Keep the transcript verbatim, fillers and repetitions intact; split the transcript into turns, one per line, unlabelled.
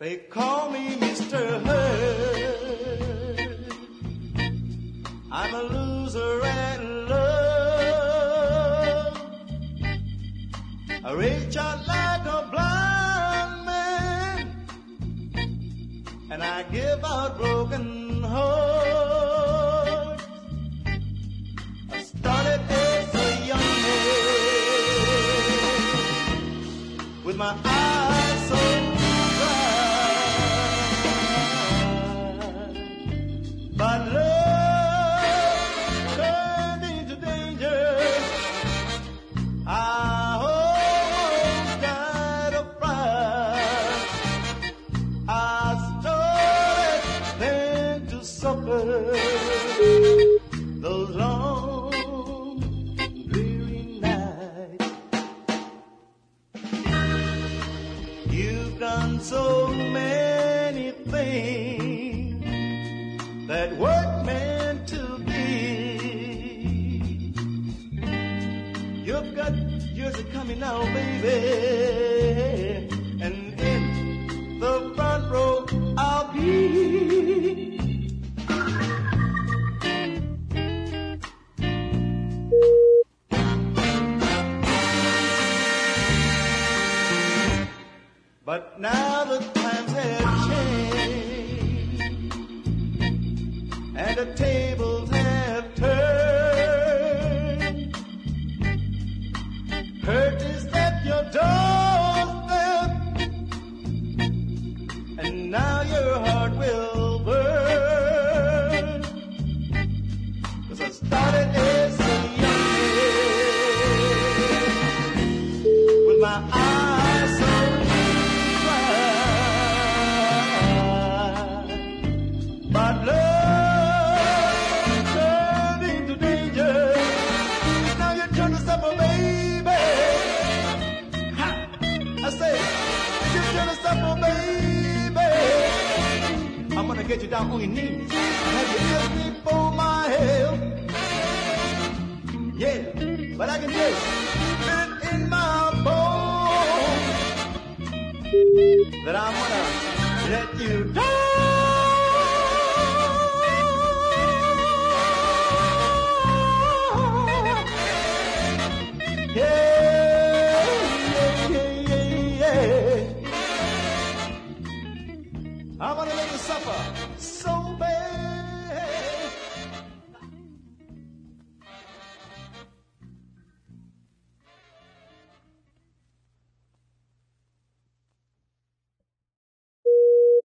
They call me Mister Hurt. I'm a loser at love. I reach out like a blind man, and I give out broken hearts. I started as a young man with my eyes so but love turned into danger. I almost died of fright. I started then to suffer those long, dreary nights. You've done so many things that weren't meant to be. You've got yours are coming now, baby, and in the front row I'll be. But now the times have changed and the tables have turned. Hurt is at your doorstep, and now your heart will burn. 'Cause I started as a young man with my eyes so bright, but love turned into danger. Now you turn to supper, baby. Ha! I say, you turn to supper, baby. I'm gonna get you down on your knees. Have you asked me for my help? Yeah, but I can just feel it in my bones that I'm gonna let you down.